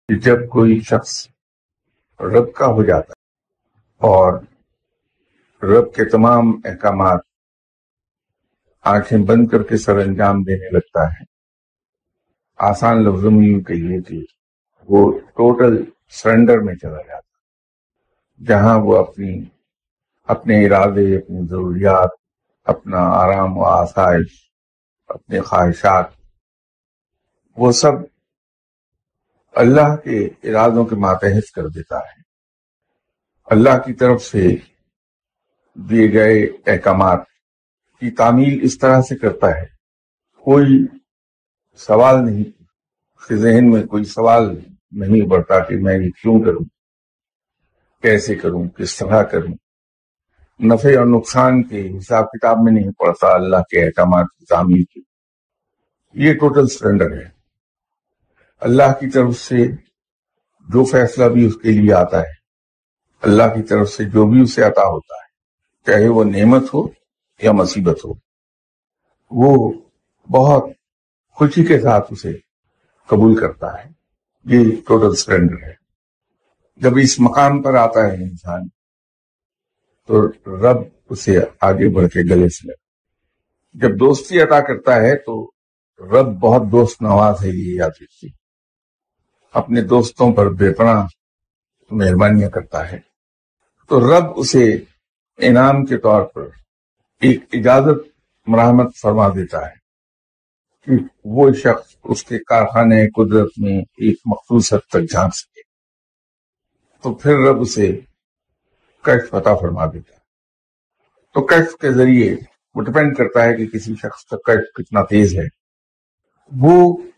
کہ جب کوئی شخص رب کا ہو جاتا ہے اور رب کے تمام احکامات آنکھیں بند کر کے سر انجام دینے لگتا ہے، آسان لفظوں میں یوں کہیے کہ وہ ٹوٹل سرنڈر میں چلا جاتا ہے، جہاں وہ اپنے ارادے، اپنی ضروریات، اپنا آرام و آسائش، اپنے خواہشات، وہ سب اللہ کے ارادوں کے ماتحت کر دیتا ہے۔ اللہ کی طرف سے دیے گئے احکامات کی تعمیل اس طرح سے کرتا ہے، کوئی سوال نہیں، اس کے ذہن میں کوئی سوال نہیں بڑھتا کہ میں یہ کیوں کروں، کیسے کروں، کس طرح کروں، نفع اور نقصان کے حساب کتاب میں نہیں پڑتا اللہ کے احکامات کی تعمیل کی۔ یہ ٹوٹل سرنڈر ہے۔ اللہ کی طرف سے جو فیصلہ بھی اس کے لیے آتا ہے، اللہ کی طرف سے جو بھی اسے عطا ہوتا ہے، چاہے وہ نعمت ہو یا مصیبت ہو، وہ بہت خوشی کے ساتھ اسے قبول کرتا ہے۔ یہ ٹوٹل سرنڈر ہے۔ جب اس مقام پر آتا ہے انسان تو رب اسے آگے بڑھ کے گلے سے لگتا۔ جب دوستی عطا کرتا ہے تو رب بہت دوست نواز ہے، یہ یاد رکھیے، اپنے دوستوں پر بے پناہ مہربانیاں کرتا ہے، تو رب اسے انعام کے طور پر ایک اجازت مرحمت فرما دیتا ہے کہ وہ شخص اس کے کارخانے قدرت میں ایک مخصوص حد تک جھانک سکے، تو پھر رب اسے کشف عطا فرما دیتا ہے۔ تو کشف کے ذریعے وہ ڈپینڈ کرتا ہے کہ کسی شخص کا کشف کتنا تیز ہے۔ وہ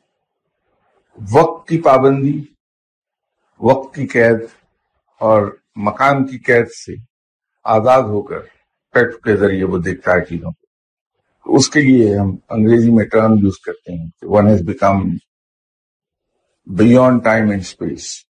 وقت کی پابندی، وقت کی قید اور مکان کی قید سے آزاد ہو کر کشف کے ذریعے وہ دیکھتا ہے چیزوں کو۔ اس کے لیے ہم انگریزی میں ٹرم یوز کرتے ہیں کہ one has become beyond time and space.